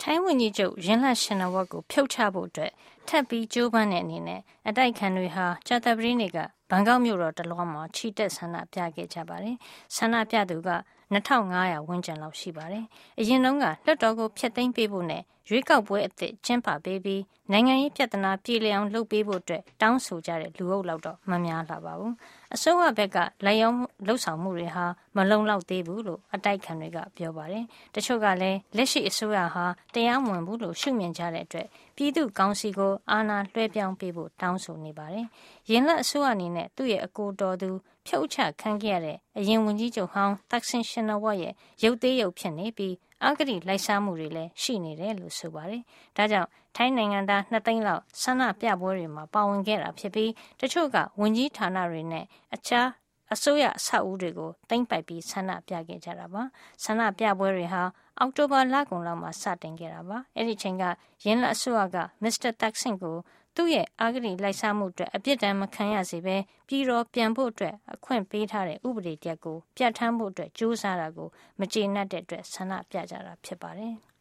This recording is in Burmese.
ထိုင်းဝန်ကြီးချုပ်ယင်လတ်ရှင်နဝတ်ကိုဖြုတ်ချဖို့အတွက်ထပ်ပြီးကြိုးပမ်းတဲ့အနေနဲ့အတိုက်ခံတွေဟာကြာသပတေးနေ့ကဘန်ကောက်မြို့တော်တလွှားမှာချီတက်ဆန္ဒပြခဲ့ကြပါတယ်။ဆန္ဒပြသူက2500ဝန်းကျင်လောက်ရှိပါတယ်။အရင်တုန်းကလွှတ်တော်ကိုဖျက်သိမ်းပေးဖို့နဲ့ရွေးကောက်ပွဲအသစ်ကျင်းပပေးပြီးနိုင်ငံရေးပြဿနာပြေလည်အောင်လုပ်ပေးဖို့အတွက်တောင်းဆိုကြတဲ့လူအုပ်လောက်တော့မများလာပါဘူး။အစိုးရဘက်ကလိုက်ရောလှုပ်ဆောင်မှုတွေဟာမလုံလောက်သေးဘူးလို့အတိုက်ခံတွေကပြောပါတယ်။တချို့ကလည်းလက်ရှိအစိုးရဟာတရားမဝင်ဘူးလို့ရှုမြင်ကြတဲ့အတွက်ပြည်သူ့ကောင်စီကိုအာဏာလွှဲပြောင်းပေးဖို့တောင်းဆိုနေပါတယ်။ယင်လတ်အစိုးရအနေနဲ့သူ့ရဲ့အကိုတော်သူဖြုတ်ချခံခဲ့ရတဲ့အရင်ဝန်ကြီးချုပ်ဟောင်းသက်ဆင်ရှင်နဝတ်ရဲ့ရုပ်သေးရုပ်ဖြစ်နေပြီးအဂတိလိုက်စားမှုတွေလည်းရှိနေတယ်လို့ဆိုပါတယ်။ဒါကြောင့်ထိုင်းနိုင်ငံသား2သိန်းလောက်ဆန္ဒပြပွဲတွေမှာပါဝင်ခဲ့တာဖြစ်ပြီးတချို့ကဝန်ကြီးဌာနတွေနဲ့အခြားအစိုးရအဆောက်အဦတွေကိုသိမ်းပိုက်ပြီးဆန္ဒပြခဲ့ကြတာပါ။ဆန္ဒပြပွဲတွေဟာအောက်တိုဘာလကုန်လောက်မှာစတင်ခဲ့တာပါ။အဲ့ဒီချိန်ကယင်လတ်အစိုးရကမစ္စတာသက်ဆင်ကိုသူ့ရဲ့အဂတိလိုက်စားမှုအတွက်အပြစ်ဒဏ်မခံရစေဘဲပြည်တော်ပြန်ဖို့အတွက်အခွင့်ပေးထားတဲ့ဥပဒေတရပ်ကိုပြဋ္ဌာန်းဖို့အတွက်ကြိုးစားတာကိုမကျေနပ်တဲ့အတွက်ဆန္ဒပြကြတာဖြစ်ပါတယ်။